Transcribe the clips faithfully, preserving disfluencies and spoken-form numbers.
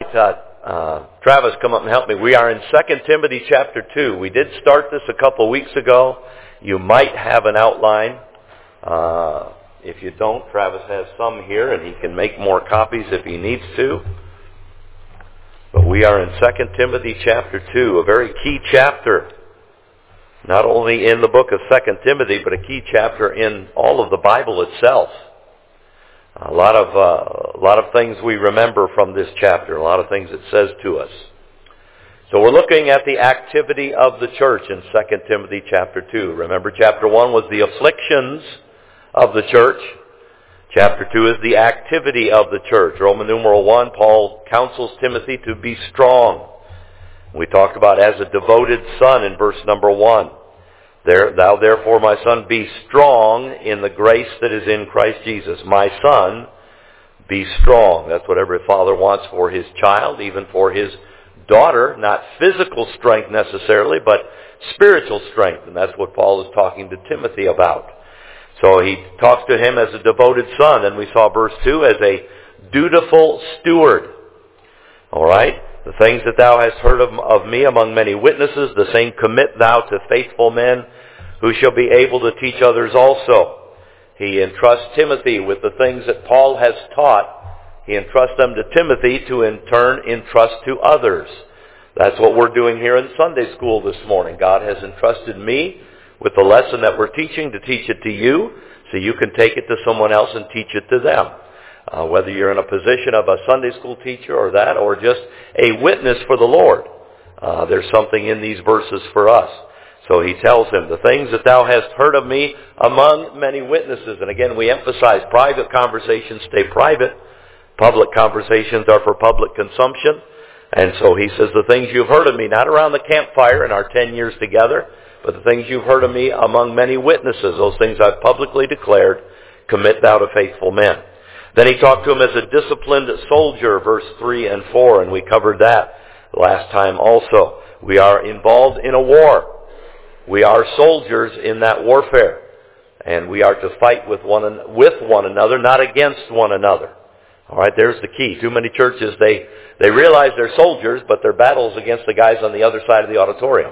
Uh, uh, Travis, come up and help me. We are in Second Timothy chapter two. We did start this a couple weeks ago. You might have an outline. Uh, if you don't, Travis has some here, and he can make more copies if he needs to. But we are in Second Timothy chapter two, a very key chapter. Not only in the book of Second Timothy, but a key chapter in all of the Bible itself. A lot of uh, a lot of things we remember from this chapter, a lot of things it says to us. So we're looking at the activity of the church in Second Timothy chapter two. Remember, chapter one was the afflictions of the church. Chapter two is the activity of the church. Roman numeral one, Paul counsels Timothy to be strong. We talked about as a devoted son in verse number one. There, thou therefore, my son, be strong in the grace that is in Christ Jesus. My son, be strong. That's what every father wants for his child, even for his daughter. Not physical strength necessarily, but spiritual strength. And that's what Paul is talking to Timothy about. So he talks to him as a devoted son. And we saw verse two as a dutiful steward. All right? The things that thou hast heard of, of me among many witnesses, the same commit thou to faithful men who shall be able to teach others also. He entrusts Timothy with the things that Paul has taught. He entrusts them to Timothy to in turn entrust to others. That's what we're doing here in Sunday school this morning. God has entrusted me with the lesson that we're teaching to teach it to you so you can take it to someone else and teach it to them. Uh, whether you're in a position of a Sunday school teacher or that, or just a witness for the Lord. Uh, there's something in these verses for us. So he tells him, the things that thou hast heard of me among many witnesses. And again, we emphasize private conversations stay private. Public conversations are for public consumption. And so he says, the things you've heard of me, not around the campfire in our ten years together, but the things you've heard of me among many witnesses, those things I've publicly declared, commit thou to faithful men. Then he talked to him as a disciplined soldier, verse three and four, and we covered that last time also. We are involved in a war. We are soldiers in that warfare. And we are to fight with one, with one another, not against one another. All right, there's the key. Too many churches, they, they realize they're soldiers, but their battle's against the guys on the other side of the auditorium.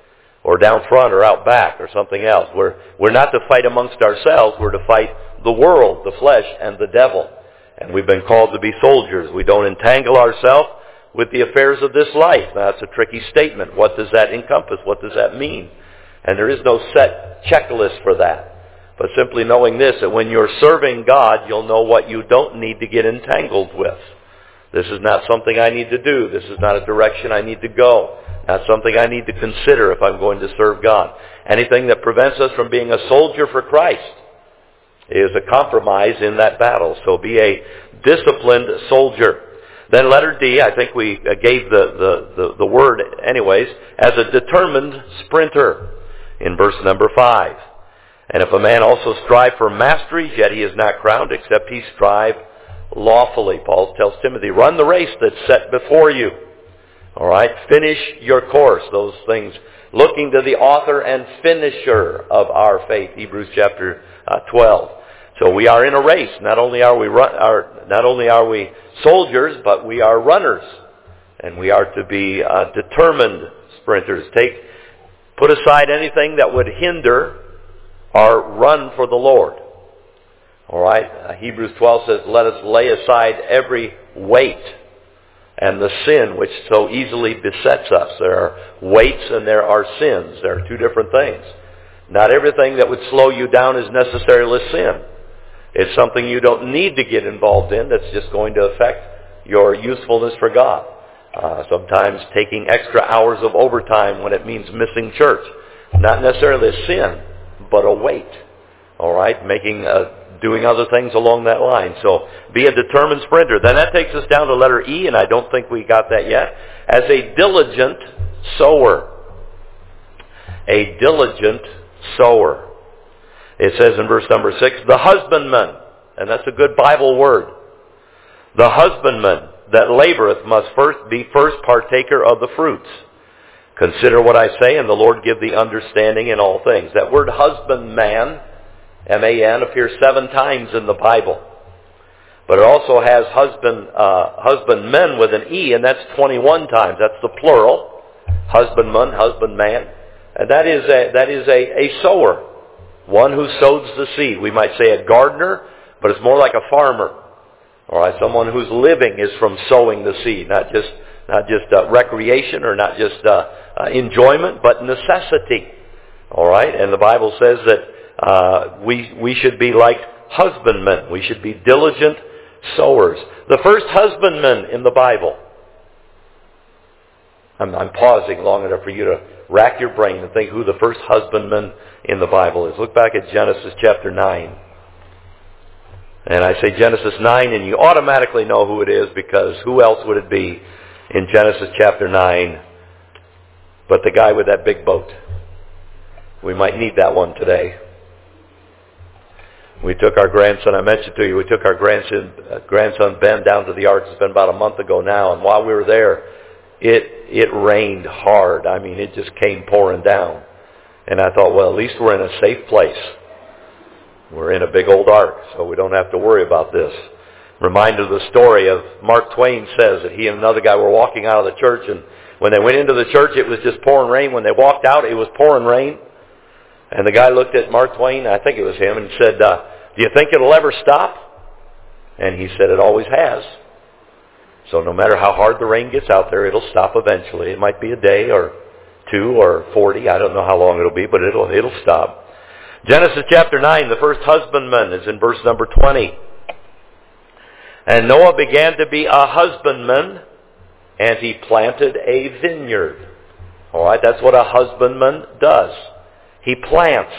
Or down front or out back or something else. We're, we're not to fight amongst ourselves. We're to fight the world, the flesh, and the devil. And we've been called to be soldiers. We don't entangle ourselves with the affairs of this life. Now, that's a tricky statement. What does that encompass? What does that mean? And there is no set checklist for that. But simply knowing this, that when you're serving God, you'll know what you don't need to get entangled with. This is not something I need to do. This is not a direction I need to go. Not something I need to consider if I'm going to serve God. Anything that prevents us from being a soldier for Christ is a compromise in that battle. So be a disciplined soldier. Then letter D, I think we gave the, the, the, the word anyways, as a determined sprinter in verse number five. And if a man also strive for mastery, yet he is not crowned, except he strive lawfully. Paul tells Timothy, run the race that's set before you. All right, finish your course. Those things, looking to the author and finisher of our faith. Hebrews chapter uh, twelve. So we are in a race. Not only are we run, are not only are we soldiers, but we are runners, and we are to be uh, determined sprinters. Take, put aside anything that would hinder our run for the Lord. All right, uh, Hebrews twelve says, "Let us lay aside every weight and the sin which so easily besets us." There are weights and there are sins. There are two different things. Not everything that would slow you down is necessarily sin. It's something you don't need to get involved in that's just going to affect your usefulness for God. Uh, sometimes taking extra hours of overtime when it means missing church. Not necessarily a sin, but a weight. All right, making a doing other things along that line. So be a determined sprinter. Then that takes us down to letter E, and I don't think we got that yet. As a diligent sower. A diligent sower. It says in verse number six, the husbandman, and that's a good Bible word. The husbandman that laboreth must first be first partaker of the fruits. Consider what I say, and the Lord give thee understanding in all things. That word husbandman, M A N, appears seven times in the Bible. But it also has husband, uh, husbandmen with an E, and that's twenty-one times. That's the plural. Husbandman, husbandman. And that is a, that is a, a sower. One who sows the seed. We might say a gardener, but it's more like a farmer. All right, someone whose living is from sowing the seed, not just not just uh, recreation or not just uh, uh, enjoyment, but necessity. All right, and the Bible says that uh, we we should be like husbandmen. We should be diligent sowers. The first husbandman in the Bible. I'm, I'm pausing long enough for you to rack your brain and think who the first husbandman in the Bible is. Look back at Genesis chapter nine. And I say Genesis nine, and you automatically know who it is, because who else would it be in Genesis chapter nine but the guy with that big boat? We might need that one today. We took our grandson, I mentioned to you, we took our grandson, uh, grandson Ben down to the ark. It's been about a month ago now, and while we were there, it it rained hard. I mean, it just came pouring down. And I thought, well, at least we're in a safe place. We're in a big old ark, so we don't have to worry about this. Reminder of the story of Mark Twain says that he and another guy were walking out of the church, and when they went into the church, it was just pouring rain. When they walked out, it was pouring rain. And the guy looked at Mark Twain, I think it was him, and said, uh, do you think it'll ever stop? And he said, it always has. So no matter how hard the rain gets out there, it'll stop eventually. It might be a day or two or forty. I don't know how long it'll be, but it'll it'll stop. Genesis chapter nine, the first husbandman is in verse number twenty. And Noah began to be a husbandman, and he planted a vineyard. All right, that's what a husbandman does. He plants.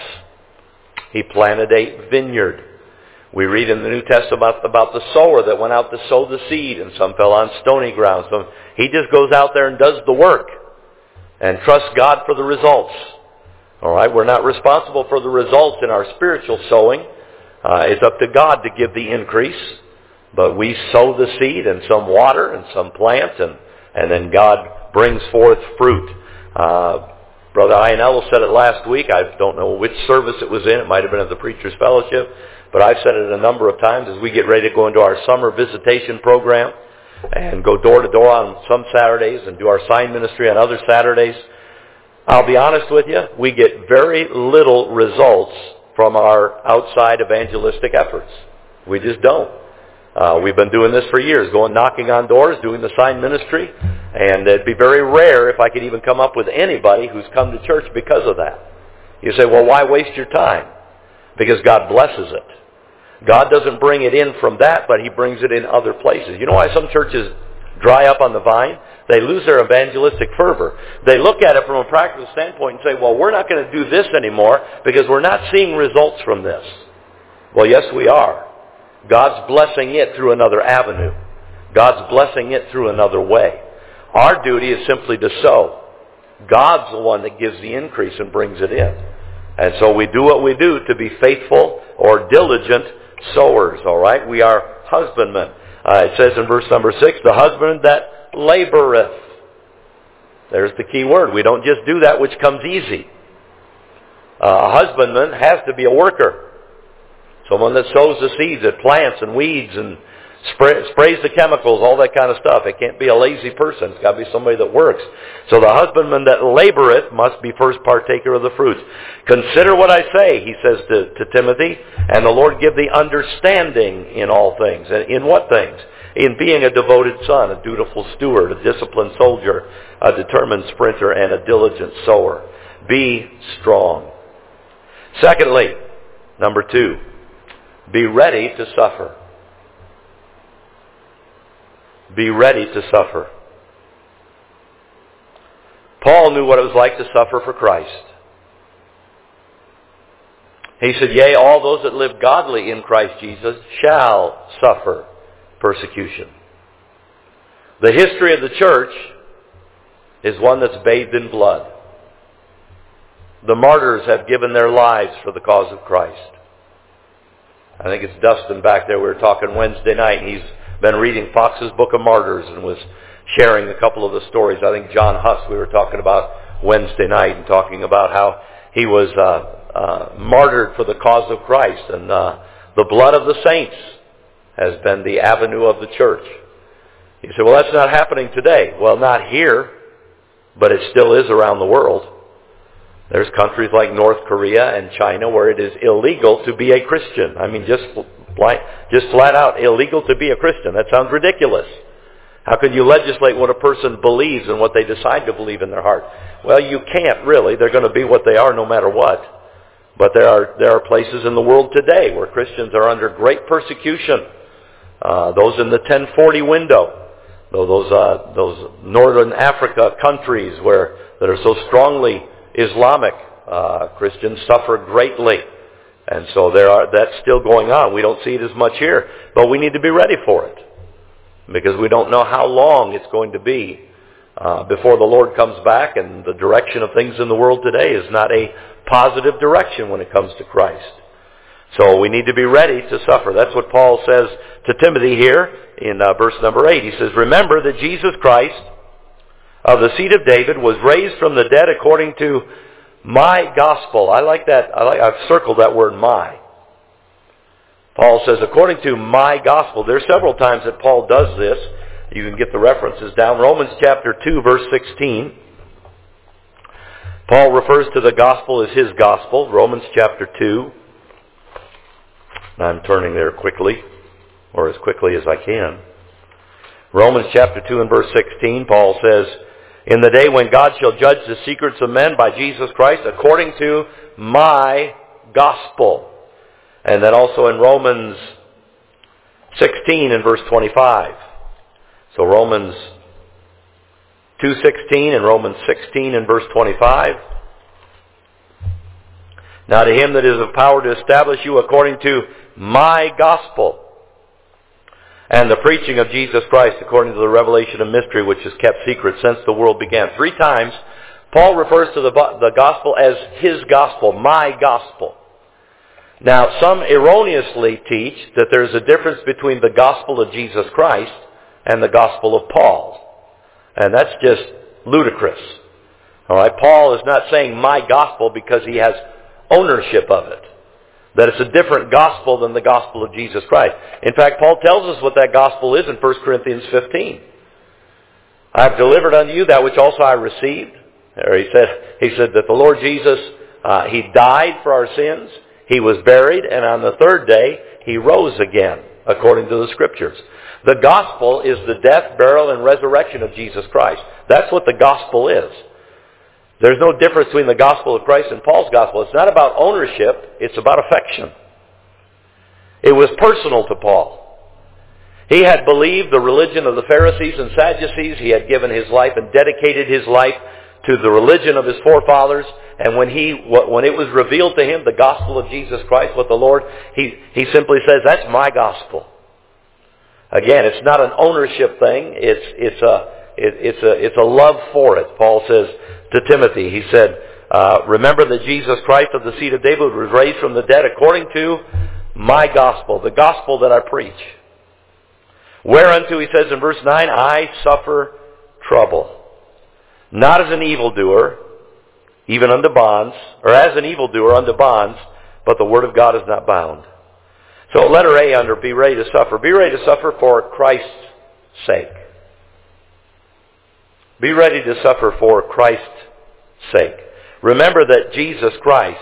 He planted a vineyard. We read in the New Testament about, about the sower that went out to sow the seed, and some fell on stony ground. So he just goes out there and does the work and trusts God for the results. All right, we're not responsible for the results in our spiritual sowing. Uh, it's up to God to give the increase. But we sow the seed, and some water, and some plant, and, and then God brings forth fruit. Uh, Brother Ionello said it last week. I don't know which service it was in. It might have been at the Preacher's Fellowship. But I've said it a number of times as we get ready to go into our summer visitation program and go door to door on some Saturdays and do our sign ministry on other Saturdays. I'll be honest with you, we get very little results from our outside evangelistic efforts. We just don't. Uh, we've been doing this for years, going knocking on doors, doing the sign ministry, and it'd be very rare if I could even come up with anybody who's come to church because of that. You say, well, why waste your time? Because God blesses it. God doesn't bring it in from that, but He brings it in other places. You know why some churches dry up on the vine? They lose their evangelistic fervor. They look at it from a practical standpoint and say, well, we're not going to do this anymore because we're not seeing results from this. Well, yes, we are. God's blessing it through another avenue. God's blessing it through another way. Our duty is simply to sow. God's the one that gives the increase and brings it in. And so we do what we do to be faithful or diligent sowers, all right? We are husbandmen. Uh, it says in verse number six, the husband that laboreth. There's the key word. We don't just do that which comes easy. Uh, a husbandman has to be a worker. Someone that sows the seeds, that plants and weeds and spray, sprays the chemicals, all that kind of stuff. It can't be a lazy person. It's got to be somebody that works. So the husbandman that laboreth must be first partaker of the fruits. Consider what I say, he says to, to Timothy, and the Lord give thee understanding in all things. And in what things? In being a devoted son, a dutiful steward, a disciplined soldier, a determined sprinter, and a diligent sower. Be strong. Secondly, number two, be ready to suffer. Be ready to suffer. Paul knew what it was like to suffer for Christ. He said, yea, all those that live godly in Christ Jesus shall suffer persecution. The history of the church is one that's bathed in blood. The martyrs have given their lives for the cause of Christ. I think it's Dustin back there. We were talking Wednesday night, and he's been reading Fox's Book of Martyrs and was sharing a couple of the stories. I think John Huss, we were talking about Wednesday night, and talking about how he was uh, uh, martyred for the cause of Christ, and uh, the blood of the saints has been the avenue of the church. You say, well, that's not happening today. Well, not here, but it still is around the world. There's countries like North Korea and China where it is illegal to be a Christian. I mean, just, just flat out illegal to be a Christian. That sounds ridiculous. How can you legislate what a person believes and what they decide to believe in their heart? Well, you can't really. They're going to be what they are no matter what. But there are there are places in the world today where Christians are under great persecution. Uh, those in the ten forty window, those uh, those Northern Africa countries where that are so strongly Islamic, uh, Christians suffer greatly, and so there are that's still going on. We don't see it as much here, but we need to be ready for it because we don't know how long it's going to be uh, before the Lord comes back, and the direction of things in the world today is not a positive direction when it comes to Christ. So we need to be ready to suffer. That's what Paul says to Timothy here in uh, verse number eight. He says, remember that Jesus Christ of the seed of David was raised from the dead according to my gospel. I like that. I like, I've circled that word my. Paul says, according to my gospel. There are several times that Paul does this. You can get the references down. Romans chapter two, verse sixteen. Paul refers to the gospel as his gospel. Romans chapter two. I'm turning there quickly, or as quickly as I can. Romans chapter two and verse sixteen, Paul says, in the day when God shall judge the secrets of men by Jesus Christ, according to my gospel. And then also in Romans sixteen and verse twenty-five. So Romans two sixteen and Romans sixteen and verse twenty-five. Now to him that is of power to establish you according to my gospel, and the preaching of Jesus Christ according to the revelation of mystery which is kept secret since the world began. Three times Paul refers to the, the gospel as his gospel, my gospel. Now some erroneously teach that there's a difference between the gospel of Jesus Christ and the gospel of Paul. And that's just ludicrous. All right, Paul is not saying my gospel because he has ownership of it. That it's a different gospel than the gospel of Jesus Christ. In fact, Paul tells us what that gospel is in First Corinthians fifteen. I have delivered unto you that which also I received. Or he said, he said that the Lord Jesus, uh, he died for our sins, he was buried, and on the third day he rose again, according to the Scriptures. The gospel is the death, burial, and resurrection of Jesus Christ. That's what the gospel is. There's no difference between the gospel of Christ and Paul's gospel. It's not about ownership, it's about affection. It was personal to Paul. He had believed the religion of the Pharisees and Sadducees. He had given his life and dedicated his life to the religion of his forefathers. And when he, when it was revealed to him, the gospel of Jesus Christ with the Lord, he, he simply says, that's my gospel. Again, it's not an ownership thing. It's, it's a, it, it's a, it's a love for it. Paul says to Timothy, he said, uh, remember that Jesus Christ of the seed of David was raised from the dead according to my gospel, the gospel that I preach. Whereunto, he says in verse nine, I suffer trouble. Not as an evildoer, even unto bonds, or as an evildoer unto bonds, but the word of God is not bound. So letter A under be ready to suffer. Be ready to suffer for Christ's sake. Be ready to suffer for Christ's sake. Remember that Jesus Christ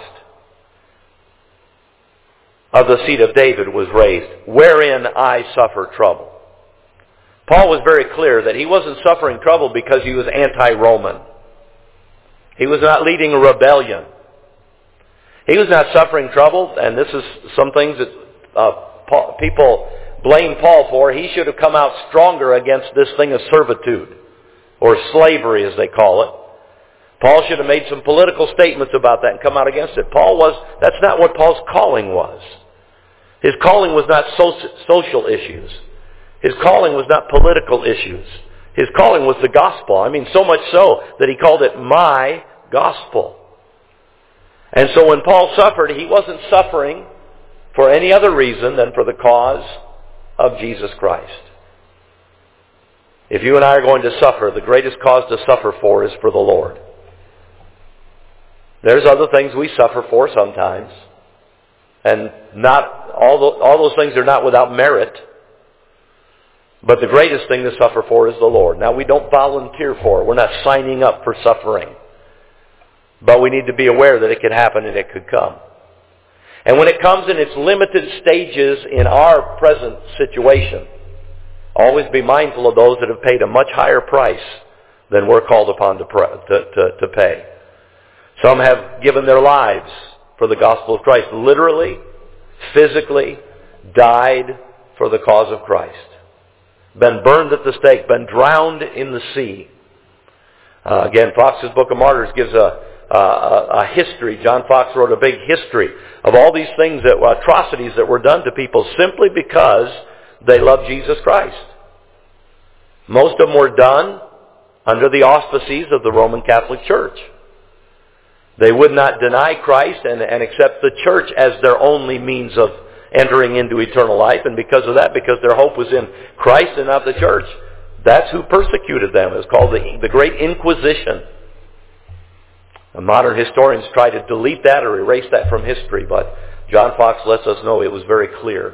of the seed of David was raised, wherein I suffer trouble. Paul was very clear that he wasn't suffering trouble because he was anti-Roman. He was not leading a rebellion. He was not suffering trouble, and this is some things that uh, Paul, people blame Paul for. He should have come out stronger against this thing of servitude, or slavery as they call it. Paul should have made some political statements about that and come out against it. Paul was, that's not what Paul's calling was. His calling was not so, social issues. His calling was not political issues. His calling was the gospel. I mean, so much so that he called it my gospel. And so when Paul suffered, he wasn't suffering for any other reason than for the cause of Jesus Christ. If you and I are going to suffer, the greatest cause to suffer for is for the Lord. There's other things we suffer for sometimes. And not all, the, all those things are not without merit. But the greatest thing to suffer for is the Lord. Now, we don't volunteer for it. We're not signing up for suffering. But we need to be aware that it could happen and it could come. And when it comes in its limited stages in our present situation, always be mindful of those that have paid a much higher price than we're called upon to, to, to, to pay. Some have given their lives for the gospel of Christ. Literally, physically, died for the cause of Christ. Been burned at the stake, been drowned in the sea. Uh, again, Fox's Book of Martyrs gives a, a, a history. John Fox wrote a big history of all these things, that atrocities that were done to people simply because they loved Jesus Christ. Most of them were done under the auspices of the Roman Catholic Church. They would not deny Christ and, and accept the church as their only means of entering into eternal life. And because of that, because their hope was in Christ and not the church, that's who persecuted them. It's called the, the Great Inquisition. And modern historians try to delete that or erase that from history, but John Fox lets us know it was very clear.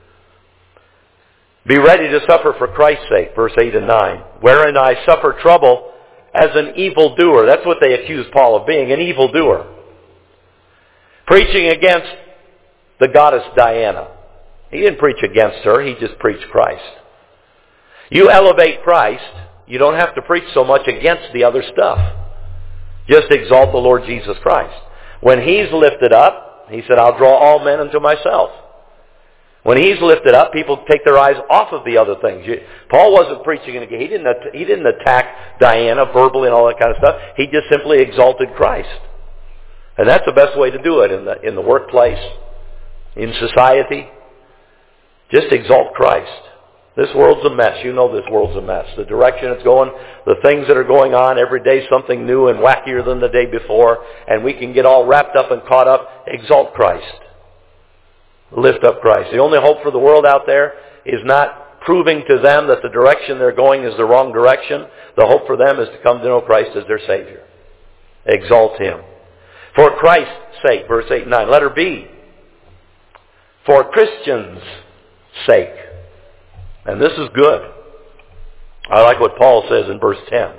Be ready to suffer for Christ's sake, verse eight and nine. Wherein I suffer trouble as an evildoer. That's what they accused Paul of being, an evildoer. Preaching against the goddess Diana. He didn't preach against her, he just preached Christ. You elevate Christ, you don't have to preach so much against the other stuff. Just exalt the Lord Jesus Christ. When He's lifted up, He said, I'll draw all men unto myself. When He's lifted up, people take their eyes off of the other things. Paul wasn't preaching again. He didn't, he didn't attack Diana verbally and all that kind of stuff. He just simply exalted Christ. And that's the best way to do it in the, in the workplace, in society. Just exalt Christ. This world's a mess. You know this world's a mess. The direction it's going, the things that are going on, every day something new and wackier than the day before, and we can get all wrapped up and caught up. Exalt Christ. Lift up Christ. The only hope for the world out there is not proving to them that the direction they're going is the wrong direction. The hope for them is to come to know Christ as their Savior. Exalt Him. For Christ's sake, verse eight and nine. Letter B. For Christians' sake. And this is good. I like what Paul says in verse ten.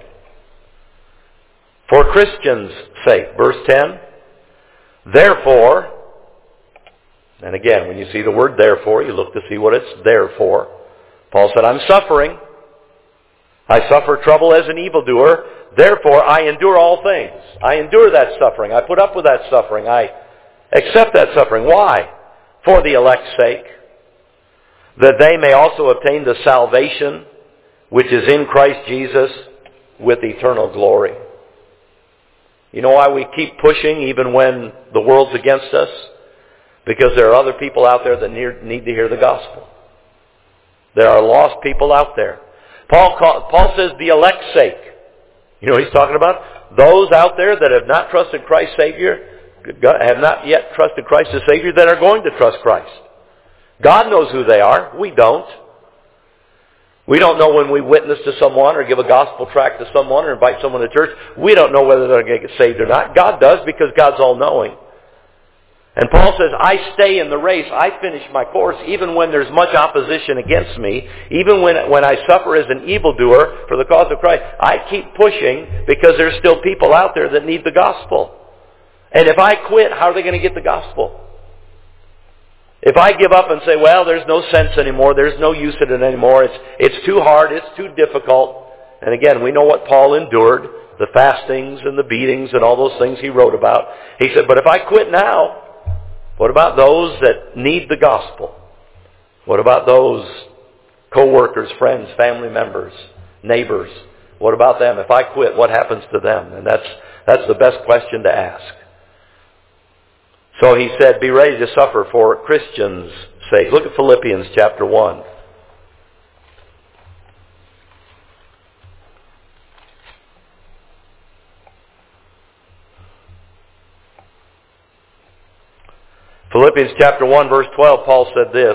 For Christians' sake. Verse ten. Therefore, and again, when you see the word therefore, you look to see what it's there for. Paul said, I'm suffering. I suffer trouble as an evildoer. Therefore, I endure all things. I endure that suffering. I put up with that suffering. I accept that suffering. Why? For the elect's sake, that they may also obtain the salvation which is in Christ Jesus with eternal glory. You know why we keep pushing even when the world's against us? Because there are other people out there that need to hear the gospel. There are lost people out there. Paul, call, Paul says the elect's sake. You know what he's talking about? Those out there that have not trusted Christ Savior, have not yet trusted Christ as Savior, that are going to trust Christ. God knows who they are. We don't. We don't know when we witness to someone or give a gospel tract to someone or invite someone to church. We don't know whether they're going to get saved or not. God does, because God's all-knowing. And Paul says, I stay in the race. I finish my course even when there's much opposition against me. Even when, when I suffer as an evildoer for the cause of Christ. I keep pushing because there's still people out there that need the gospel. And if I quit, how are they going to get the gospel? If I give up and say, well, there's no sense anymore, there's no use in it anymore, it's, it's too hard, it's too difficult. And again, we know what Paul endured, the fastings and the beatings and all those things he wrote about. He said, but if I quit now, what about those that need the gospel? What about those co-workers, friends, family members, neighbors? What about them? If I quit, what happens to them? And that's, that's the best question to ask. So he said, be ready to suffer for Christians' sake. Look at Philippians chapter one. Philippians chapter one, verse twelve, Paul said this,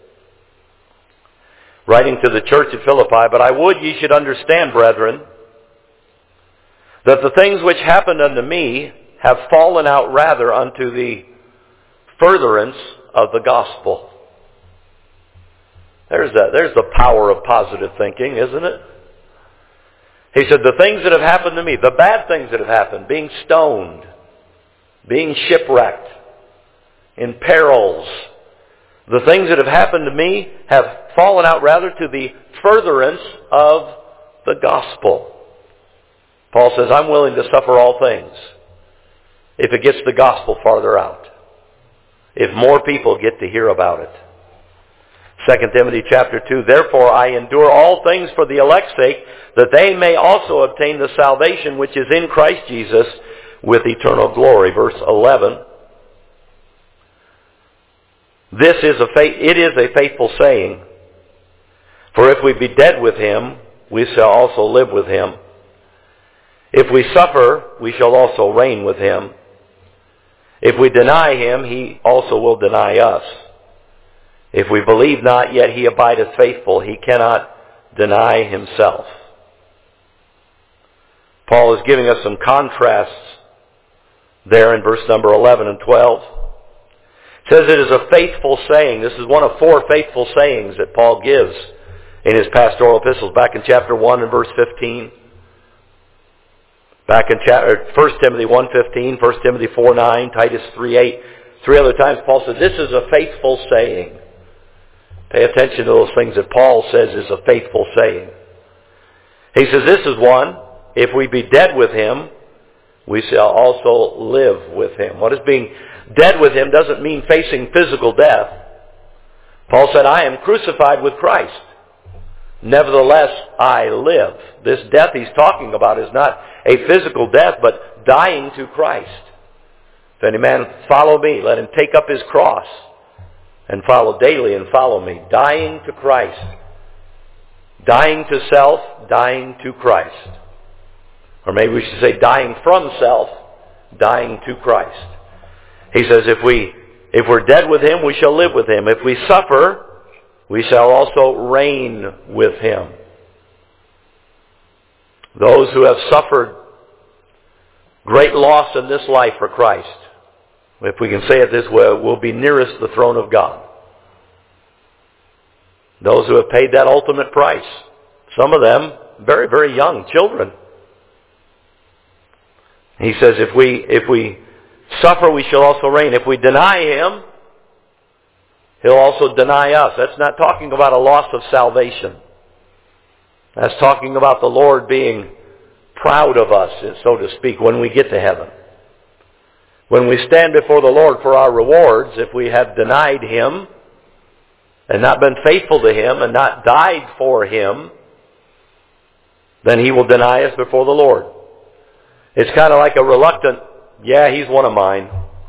writing to the church at Philippi, but I would ye should understand, brethren, that the things which happened unto me have fallen out rather unto the furtherance of the gospel. There's the, there's the power of positive thinking, isn't it? He said, the things that have happened to me, the bad things that have happened, being stoned, being shipwrecked, in perils, the things that have happened to me have fallen out rather to the furtherance of the gospel. Paul says, I'm willing to suffer all things if it gets the gospel farther out, if more people get to hear about it. Second Timothy chapter two, therefore I endure all things for the elect's sake, that they may also obtain the salvation which is in Christ Jesus with eternal glory. Verse eleven. This is a faith, it is a faithful saying, for if we be dead with him, we shall also live with him. If we suffer, we shall also reign with him. If we deny him, he also will deny us. If we believe not, yet he abideth faithful. He cannot deny himself. Paul is giving us some contrasts there in verse number eleven and twelve. It says it is a faithful saying. This is one of four faithful sayings that Paul gives in his pastoral epistles. Back in chapter one and verse fifteen. Back in chapter, First Timothy one fifteen, First Timothy four nine, Titus three eight. Three other times Paul said, this is a faithful saying. Pay attention to those things that Paul says is a faithful saying. He says, this is one, if we be dead with him, we shall also live with him. What is being dead with him doesn't mean facing physical death. Paul said, I am crucified with Christ. Nevertheless, I live. This death he's talking about is not a physical death, but dying to Christ. If any man follow me, let him take up his cross and follow daily and follow me. Dying to Christ. Dying to self, dying to Christ. Or maybe we should say dying from self, dying to Christ. He says if we if we're dead with him, we shall live with him. If we suffer, we shall also reign with him. Those who have suffered great loss in this life for Christ, if we can say it this way, will be nearest the throne of God. Those who have paid that ultimate price. Some of them very, very young, children. He says if we if we suffer, we shall also reign. If we deny him, he'll also deny us. That's not talking about a loss of salvation. That's talking about the Lord being proud of us, so to speak, when we get to heaven. When we stand before the Lord for our rewards, if we have denied him and not been faithful to him and not died for him, then he will deny us before the Lord. It's kind of like a reluctant, yeah, he's one of mine.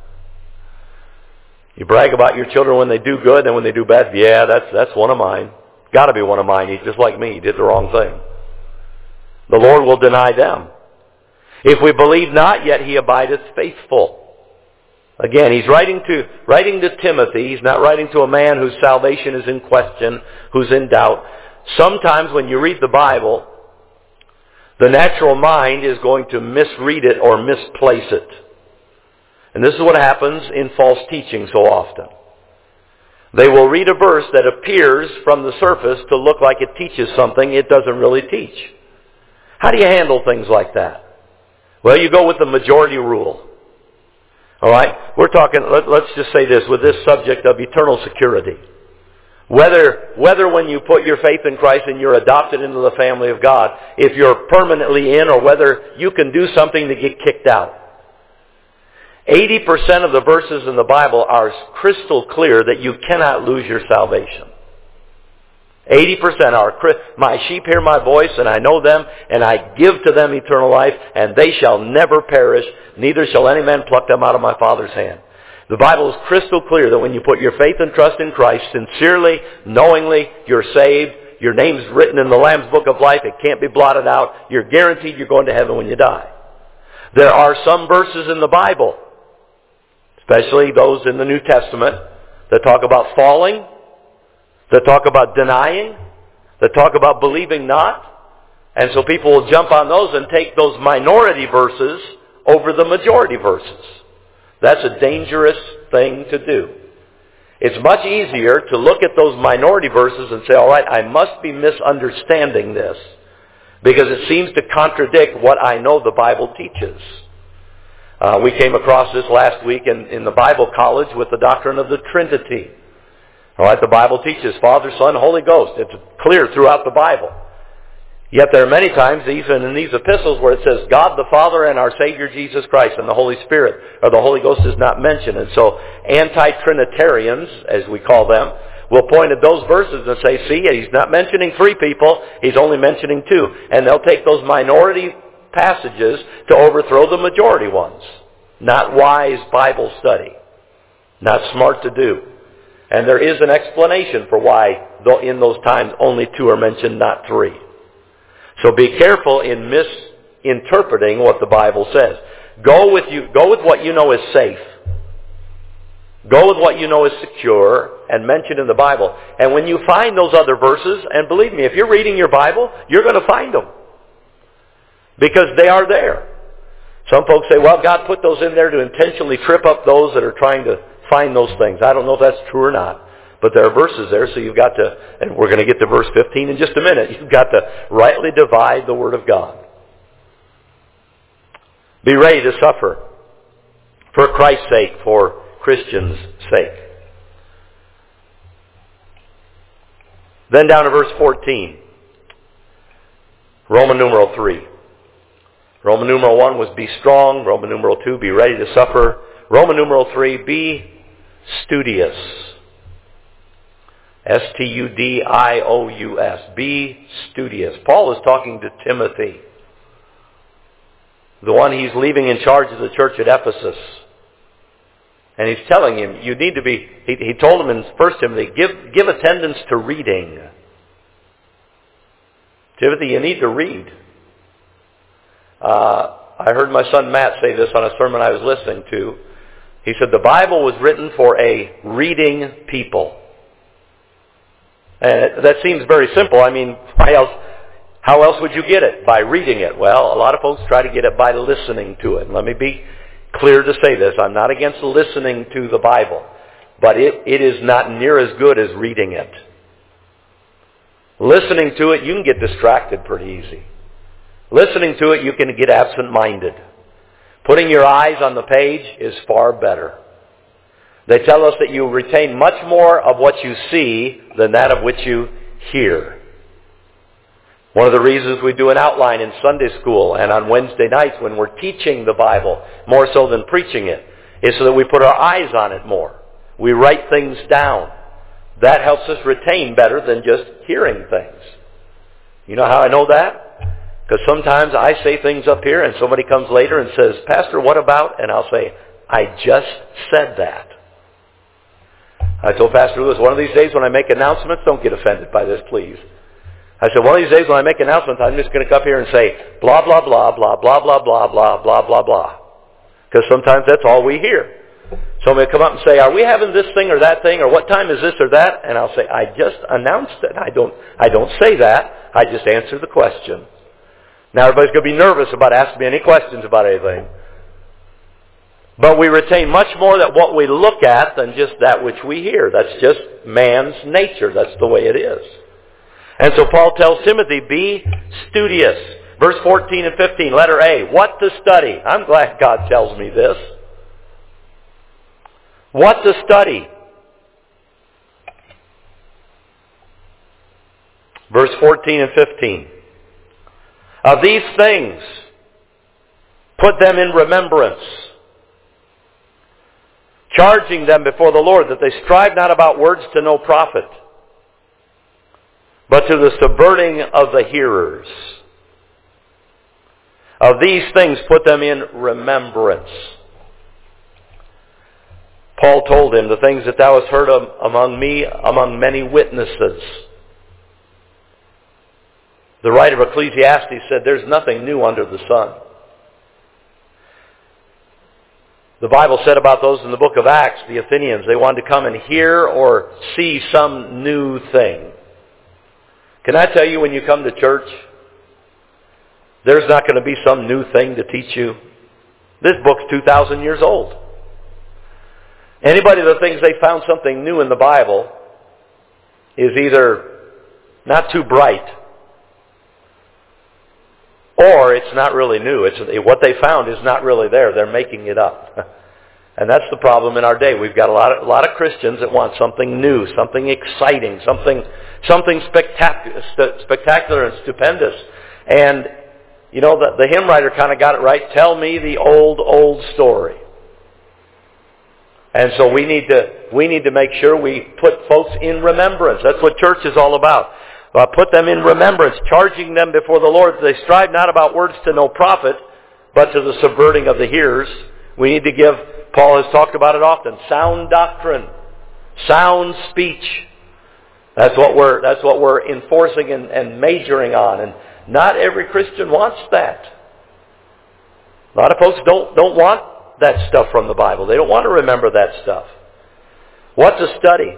You brag about your children when they do good, and when they do bad, yeah, that's that's one of mine. Got to be one of mine. He's just like me. He did the wrong thing. The Lord will deny them. If we believe not, yet he abideth faithful. Again, he's writing to writing to Timothy. He's not writing to a man whose salvation is in question, who's in doubt. Sometimes when you read the Bible, the natural mind is going to misread it or misplace it. And this is what happens in false teaching so often. They will read a verse that appears from the surface to look like it teaches something it doesn't really teach. How do you handle things like that? Well, you go with the majority rule. All right? We're talking, let, let's just say this, with this subject of eternal security. Whether, whether when you put your faith in Christ and you're adopted into the family of God, if you're permanently in, or whether you can do something to get kicked out. eighty percent of the verses in the Bible are crystal clear that you cannot lose your salvation. eighty percent are, my sheep hear my voice, and I know them, and I give to them eternal life, and they shall never perish, neither shall any man pluck them out of my Father's hand. The Bible is crystal clear that when you put your faith and trust in Christ, sincerely, knowingly, you're saved, your name's written in the Lamb's Book of Life, it can't be blotted out, you're guaranteed you're going to heaven when you die. There are some verses in the Bible, especially those in the New Testament, that talk about falling, that talk about denying, that talk about believing not. And so people will jump on those and take those minority verses over the majority verses. That's a dangerous thing to do. It's much easier to look at those minority verses and say, all right, I must be misunderstanding this because it seems to contradict what I know the Bible teaches. Uh, we came across this last week in, in the Bible college with the doctrine of the Trinity. All right, the Bible teaches Father, Son, Holy Ghost. It's clear throughout the Bible. Yet there are many times, even in these epistles, where it says God the Father and our Savior Jesus Christ and the Holy Spirit, or the Holy Ghost is not mentioned. And so anti-Trinitarians, as we call them, will point at those verses and say, see, he's not mentioning three people, he's only mentioning two. And they'll take those minority passages to overthrow the majority ones. Not wise Bible study. Not smart to do. And there is an explanation for why, though in those times, only two are mentioned, not three. So be careful in misinterpreting what the Bible says. Go with you, go with what you know is safe. Go with what you know is secure and mentioned in the Bible. And when you find those other verses, and believe me, if you're reading your Bible, you're going to find them. Because they are there. Some folks say, well, God put those in there to intentionally trip up those that are trying to find those things. I don't know if that's true or not. But there are verses there, so you've got to, and we're going to get to verse fifteen in just a minute, you've got to rightly divide the Word of God. Be ready to suffer for Christ's sake, for Christians' sake. Then down to verse fourteen. Roman numeral three. Roman numeral one was be strong. Roman numeral two, be ready to suffer. Roman numeral three, be studious. S T U D I O U S. Be studious. Paul is talking to Timothy, the one he's leaving in charge of the church at Ephesus. And he's telling him, you need to be, he, he told him in First Timothy, give, give attendance to reading. Timothy, you need to read. Uh, I heard my son Matt say this on a sermon I was listening to. He said, the Bible was written for a reading people. And that seems very simple. I mean, why else, how else would you get it? By reading it. Well, a lot of folks try to get it by listening to it. And let me be clear to say this. I'm not against listening to the Bible. But it, it is not near as good as reading it. Listening to it, you can get distracted pretty easy. Listening to it, you can get absent-minded. Putting your eyes on the page is far better. They tell us that you retain much more of what you see than that of which you hear. One of the reasons we do an outline in Sunday school and on Wednesday nights when we're teaching the Bible, more so than preaching it, is so that we put our eyes on it more. We write things down. That helps us retain better than just hearing things. You know how I know that? Because sometimes I say things up here and somebody comes later and says, Pastor, what about? And I'll say, I just said that. I told Pastor Lewis, one of these days when I make announcements, don't get offended by this, please. I said, one of these days when I make announcements, I'm just going to come up here and say, blah, blah, blah, blah, blah, blah, blah, blah, blah, blah, blah. Because sometimes that's all we hear. Somebody will come up and say, are we having this thing or that thing, or what time is this or that? And I'll say, I just announced it. I don't, I don't say that. I just answer the question. Now everybody's going to be nervous about asking me any questions about anything. But we retain much more than what we look at than just that which we hear. That's just man's nature. That's the way it is. And so Paul tells Timothy, be studious. Verse fourteen and fifteen, letter A, what to study. I'm glad God tells me this. What to study. Verse fourteen and fifteen. Of these things, put them in remembrance, charging them before the Lord that they strive not about words to no profit, but to the subverting of the hearers. Of these things put them in remembrance. Paul told him, the things that thou hast heard of among me, among many witnesses. The writer of Ecclesiastes said, there's nothing new under the sun. The Bible said about those in the book of Acts, the Athenians, they wanted to come and hear or see some new thing. Can I tell you, when you come to church, there's not going to be some new thing to teach you. This book's two thousand years old. Anybody that thinks they found something new in the Bible is either not too bright, or it's not really new. It's what they found is not really there. They're making it up. And that's the problem in our day. We've got a lot of, a lot of Christians that want something new, something exciting, something something spectacular, spectacular and stupendous. And, you know, the, the hymn writer kind of got it right. Tell me the old, old story. And so we need to we need to make sure we put folks in remembrance. That's what church is all about. Uh, put them in remembrance, charging them before the Lord. They strive not about words to no profit, but to the subverting of the hearers. We need to give, Paul has talked about it often, sound doctrine, sound speech. That's what we're that's what we're enforcing and, and majoring on. And not every Christian wants that. A lot of folks don't don't want that stuff from the Bible. They don't want to remember that stuff. What to study?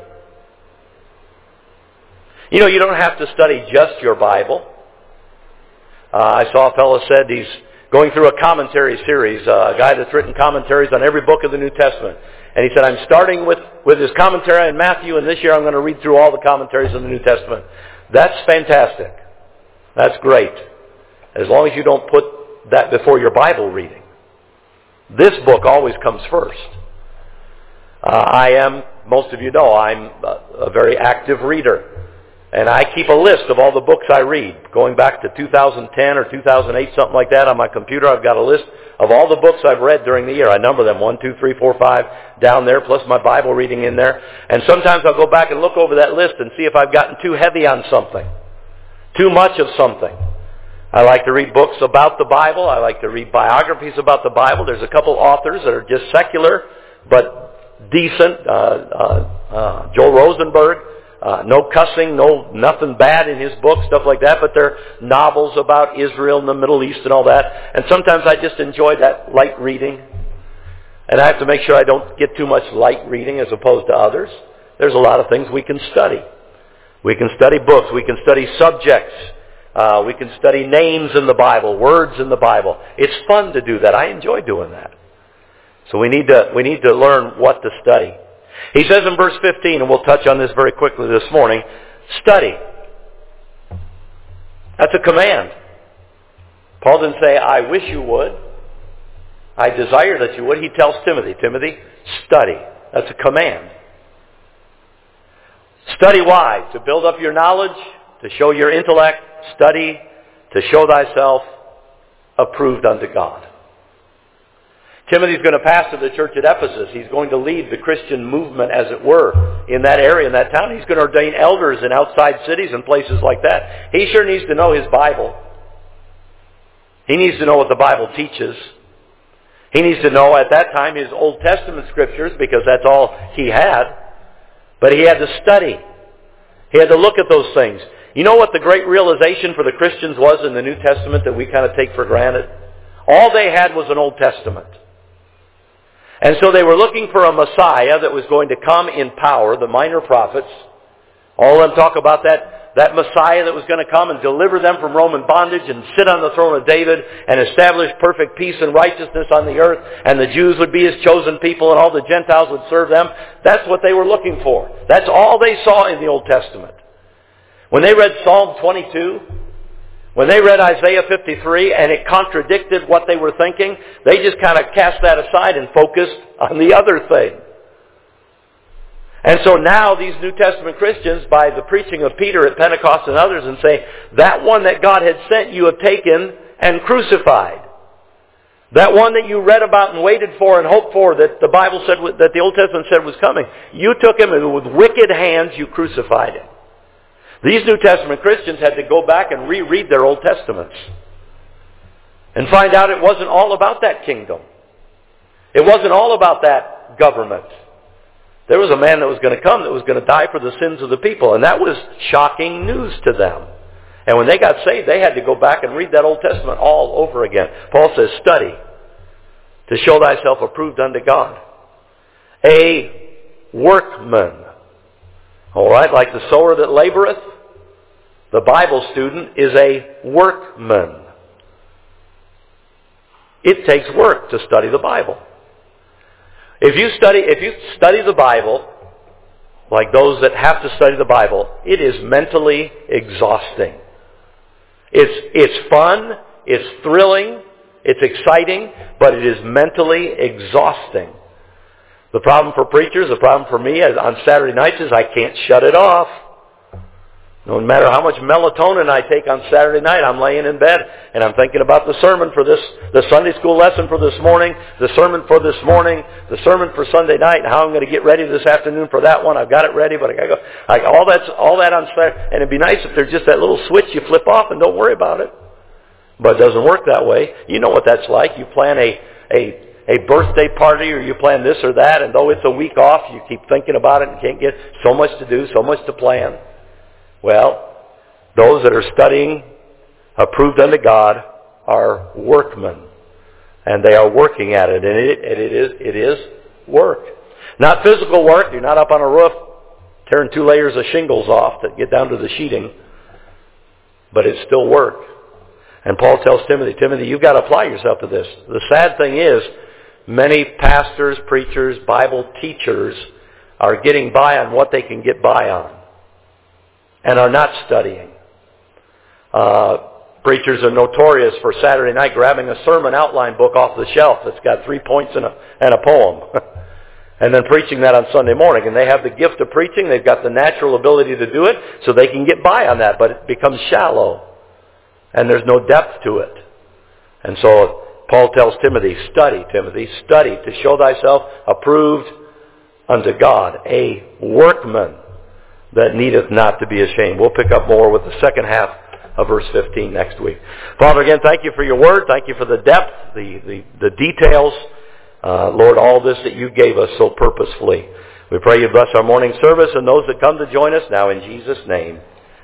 You know, you don't have to study just your Bible. Uh, I saw a fellow said he's going through a commentary series, uh, a guy that's written commentaries on every book of the New Testament. And he said, I'm starting with, with his commentary on Matthew, and this year I'm going to read through all the commentaries of the New Testament. That's fantastic. That's great. As long as you don't put that before your Bible reading. This book always comes first. Uh, I am, most of you know, I'm a, a very active reader. And I keep a list of all the books I read. Going back to two thousand ten or two thousand eight, something like that, on my computer, I've got a list of all the books I've read during the year. I number them, one, two, three, four, five, down there, plus my Bible reading in there. And sometimes I'll go back and look over that list and see if I've gotten too heavy on something. Too much of something. I like to read books about the Bible. I like to read biographies about the Bible. There's a couple authors that are just secular, but decent. Uh, uh, uh, Joel Rosenberg. Uh, no cussing, no nothing bad in his book, stuff like that, but they're novels about Israel and the Middle East and all that. And sometimes I just enjoy that light reading. And I have to make sure I don't get too much light reading as opposed to others. There's a lot of things we can study. We can study books. We can study subjects. Uh, we can study names in the Bible, words in the Bible. It's fun to do that. I enjoy doing that. So we need to, we need to learn what to study. He says in verse fifteen, and we'll touch on this very quickly this morning, study. That's a command. Paul didn't say, I wish you would. I desire that you would. He tells Timothy, Timothy, study. That's a command. Study why? To build up your knowledge, to show your intellect, study, to show thyself approved unto God. Timothy's going to pastor the church at Ephesus. He's going to lead the Christian movement, as it were, in that area, in that town. He's going to ordain elders in outside cities and places like that. He sure needs to know his Bible. He needs to know what the Bible teaches. He needs to know at that time his Old Testament scriptures, because that's all he had. But he had to study. He had to look at those things. You know what the great realization for the Christians was in the New Testament that we kind of take for granted? All they had was an Old Testament. And so they were looking for a Messiah that was going to come in power, the minor prophets. All of them talk about that, that Messiah that was going to come and deliver them from Roman bondage and sit on the throne of David and establish perfect peace and righteousness on the earth. And the Jews would be his chosen people and all the Gentiles would serve them. That's what they were looking for. That's all they saw in the Old Testament. When they read Psalm twenty-two, when they read Isaiah fifty-three and it contradicted what they were thinking, they just kind of cast that aside and focused on the other thing. And so now these New Testament Christians, by the preaching of Peter at Pentecost and others, and say, that one that God had sent you have taken and crucified. That one that you read about and waited for and hoped for, that the Bible said, that the Old Testament said was coming, you took him and with wicked hands you crucified him. These New Testament Christians had to go back and reread their Old Testaments and find out it wasn't all about that kingdom. It wasn't all about that government. There was a man that was going to come that was going to die for the sins of the people, and that was shocking news to them. And when they got saved, they had to go back and read that Old Testament all over again. Paul says, study to show thyself approved unto God. A workman. All right, like the sower that laboreth, the Bible student is a workman. It takes work to study the Bible. If you study, if you study the Bible, like those that have to study the Bible, it is mentally exhausting. It's, it's fun, it's thrilling, it's exciting, but it is mentally exhausting. The problem for preachers, the problem for me on Saturday nights is I can't shut it off. No matter how much melatonin I take on Saturday night, I'm laying in bed and I'm thinking about the sermon for this, the Sunday school lesson for this morning, the sermon for this morning, the sermon for Sunday night, and how I'm going to get ready this afternoon for that one. I've got it ready, but I got to go. Like all that's all that on Saturday, and it'd be nice if there's just that little switch you flip off and don't worry about it. But it doesn't work that way. You know what that's like. You plan a a a birthday party, or you plan this or that, and though it's a week off, you keep thinking about it and can't get so much to do, so much to plan. Well, those that are studying approved unto God are workmen, and they are working at it, and it, it, it is it is work. Not physical work. You're not up on a roof tearing two layers of shingles off that get down to the sheeting, but it's still work. And Paul tells Timothy, Timothy, you've got to apply yourself to this. The sad thing is, many pastors, preachers, Bible teachers are getting by on what they can get by on and are not studying. Uh, preachers are notorious for Saturday night grabbing a sermon outline book off the shelf that's got three points and a, and a poem and then preaching that on Sunday morning. And they have the gift of preaching. They've got the natural ability to do it, so they can get by on that, but it becomes shallow and there's no depth to it. And so Paul tells Timothy, study, Timothy, study to show thyself approved unto God, a workman that needeth not to be ashamed. We'll pick up more with the second half of verse fifteen next week. Father, again, thank you for your word. Thank you for the depth, the, the, the details. Uh, Lord, all this that you gave us so purposefully. We pray you bless our morning service and those that come to join us now in Jesus' name.